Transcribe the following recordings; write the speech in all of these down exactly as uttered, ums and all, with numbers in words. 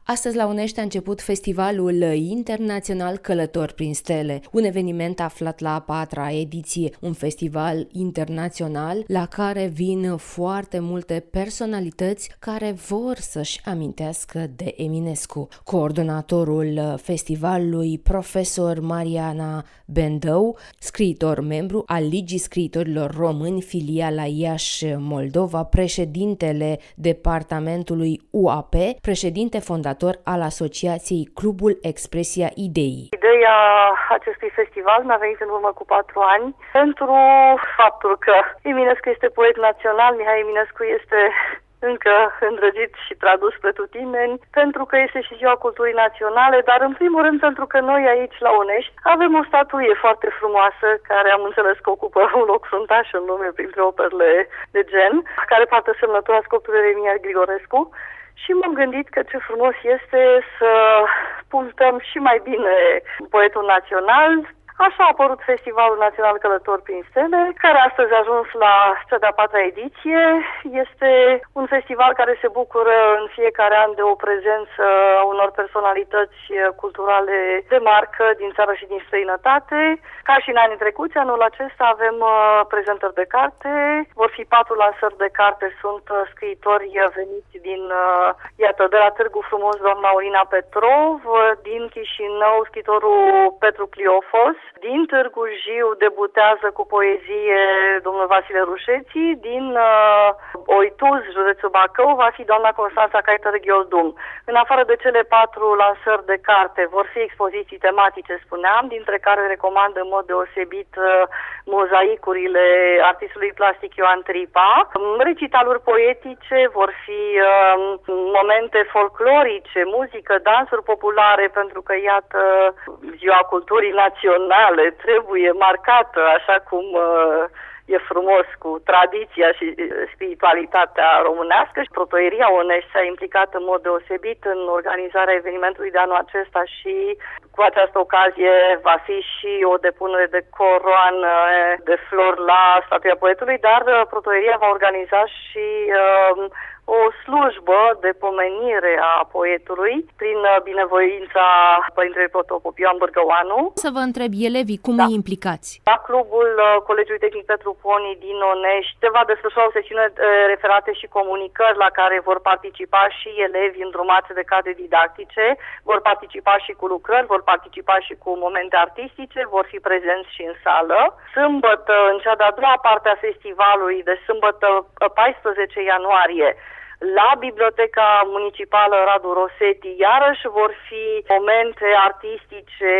Astăzi la Unești a început Festivalul Internațional Călători prin Stele, un eveniment aflat la a patra ediție, un festival internațional la care vin foarte multe personalități care vor să-și amintească de Eminescu. Coordonatorul festivalului, profesor Mariana Bendău, scriitor membru al Ligii Scriitorilor Români, filiala Iași, Moldova, președintele departamentului U A P, președinte fondator al Asociației Clubul Expresia Ideii. Ideea acestui festival mi-a venit în urmă cu patru ani pentru faptul că Eminescu este poet național, Mihai Eminescu este încă îndrăgit și tradus pretutindeni, pentru că este și Ziua Culturii Naționale, dar în primul rând pentru că noi aici la Unești avem o statuie foarte frumoasă, care am înțeles că ocupă un loc fruntaș în lume printre operele de gen, care poartă semnătura sculptorului Ieremia Grigorescu. Și m-am gândit că ce frumos este să punctăm și mai bine poetul național. Așa a apărut Festivalul Național Călători prin Stele, care astăzi a ajuns la cea de-a patra ediție. Este un festival care se bucură în fiecare an de o prezență a unor personalități culturale de marcă din țară și din străinătate. Ca și în anii trecuți, anul acesta avem uh, prezentări de carte. Vor fi patru lansări de carte, sunt uh, scriitori veniți din, uh, iată, de la Târgu Frumos, doamna Orina Petrov, uh, din Chișinău, scriitorul Petru Cliofos, din Târgu Jiu debutează cu poezie domnul Vasile Rușeții, din uh, Oituz, județul Bacău, va fi doamna Constanța Caitor Ghioldum. În afară de cele patru lansări de carte, vor fi expoziții tematice, spuneam, dintre care recomand în mod deosebit uh, mozaicurile artistului plastic Ioan Tripa. Recitaluri poetice, vor fi uh, momente folclorice, muzică, dansuri populare, pentru că, iată, Ziua Culturii Naționale trebuie marcată așa cum uh, e frumos cu tradiția și spiritualitatea românească și Protoieria Unești s-a implicat în mod deosebit în organizarea evenimentului de anul acesta și cu această ocazie va fi și o depunere de coroană de flori la statuia poetului, dar Protoieria va organiza și uh, o slujbă de pomenire a poetului prin binevoința părintelui protopop Ioan Bârgăoanu. Să vă întreb, elevii, cum da. îi implicați? La clubul Colegiului Tehnic Petru Poni din Onești se va desfășura o sesiune referate și comunicări la care vor participa și elevi îndrumați de cadre didactice, vor participa și cu lucrări, vor participa și cu momente artistice, vor fi prezenți și în sală. Sâmbătă, în cea de-a doua parte a festivalului, de sâmbătă paisprezece ianuarie, la Biblioteca Municipală Radu Rosetti, iarăși vor fi momente artistice,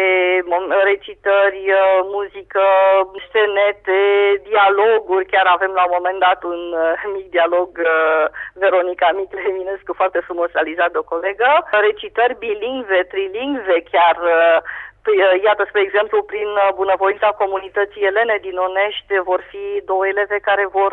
recitări, muzică, scenete, dialoguri. Chiar avem la un moment dat un mic dialog, Veronica Micle Eminescu, foarte frumos realizat de o colegă. Recitări bilingve, trilingve, chiar. Iată, spre exemplu, prin bunăvoința comunității elene din Onești vor fi două eleve care vor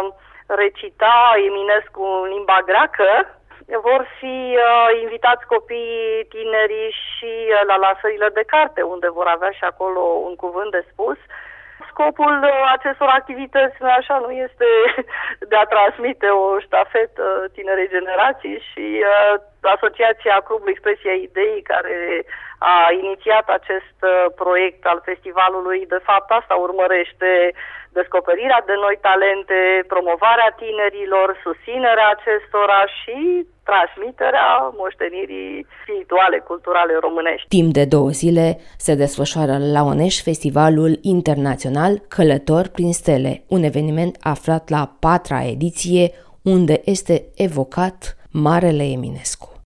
recita Eminescu în limba greacă. Vor fi uh, invitați copiii tinerii și uh, la lansările de carte, unde vor avea și acolo un cuvânt de spus. Scopul uh, acestor activități, așa, nu este de a transmite o ștafetă tinerei generații și uh, Asociația Clubul Expresia Ideii, care a inițiat acest uh, proiect al festivalului, de fapt asta urmărește: descoperirea de noi talente, promovarea tinerilor, susținerea acestora și transmiterea moștenirii spirituale, culturale românești. Timp de două zile se desfășoară la Onești Festivalul Internațional Călători prin Stele, un eveniment aflat la a patra ediție, unde este evocat Marele Eminescu.